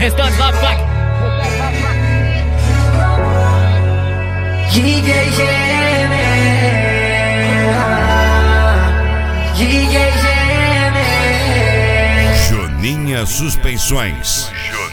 Restante lá, vai. DJ Gêmea, DJ Gêmea. Joninha Suspensões.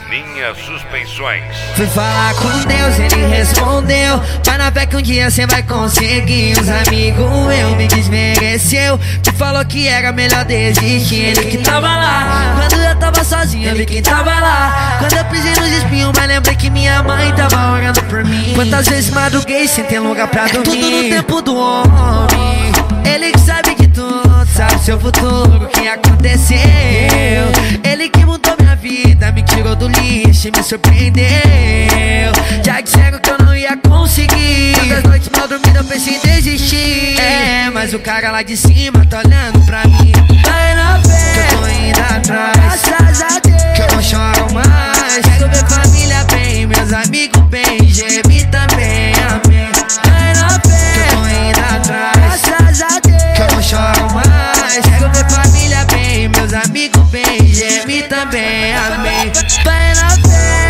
Fui falar com Deus, ele respondeu: vai na fé que um dia cê vai conseguir. Os amigos eu me desmereceu, que falou que era melhor desistir. Ele que tava lá quando eu tava sozinho, eu vi quem tava lá quando eu pisei nos espinhos, mas lembrei que minha mãe tava orando por mim. Quantas vezes madruguei sem ter lugar pra dormir. Tudo no tempo do homem, ele que sabe de tudo, sabe seu futuro, o que aconteceu. Ele que mudou minha vida, me tirou do lixo e me surpreendeu. Já disseram que eu não ia conseguir, tantas noites mal dormidas eu pensei em desistir. Mas o cara lá de cima tá olhando pra mim. Vai na fé, que eu tô indo atrás, graças a Deus, que eu não choro mais. Quero ver família bem, meus amigos bem, geme também, amém. Vai na fé, que eu tô indo atrás, graças a Deus, que eu não choro mais. Quero ver família bem, meus amigos bem, geme também, amém. Vai na fé,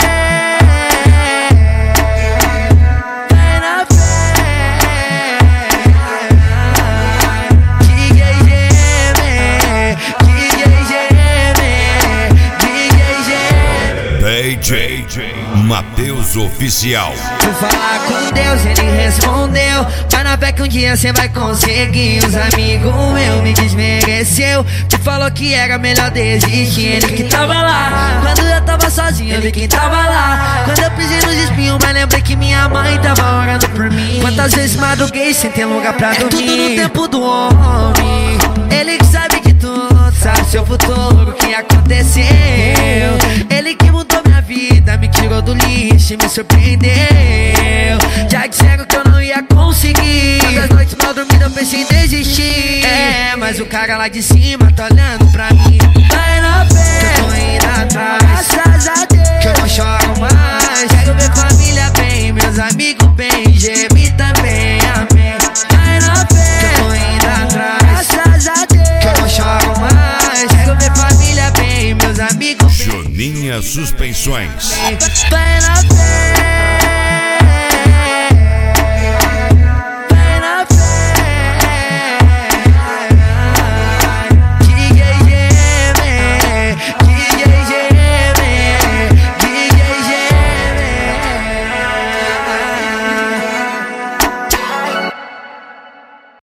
vai na fé. DJ Gêmea, DJ Gêmea, DJ Gêmea. DJ Matheus Oficial. Fui falar com Deus, ele respondeu: vai na fé que um dia cê vai conseguir. Os amigos eu me desmereceu, que falou que era melhor desistir. Ele que tava lá quando eu tava sozinho, eu vi quem tava lá quando eu pisei nos espinhos, mas lembrei que minha mãe tava orando por mim. Quantas vezes madruguei sem ter lugar pra dormir. Tudo no tempo do homem, ele que sabe de tudo, sabe seu futuro, o que aconteceu. Ele que mudou minha vida, me tirou do lixo e me surpreendeu. Já disseram que eu não ia conseguir, tantas noites mal dormidas eu pensei em desistir. Mas o cara lá de cima tá olhando pra mim. Vai na fé, que eu tô indo atrás, graças a Deus, que eu não choro mais. Quero ver família bem, meus amigos bem, geme também, amém. Vai na fé, que eu tô indo atrás, graças a Deus, que eu não choro mais. Quero ver família bem, meus amigos bem. Joninha Suspensões. Vai na fé.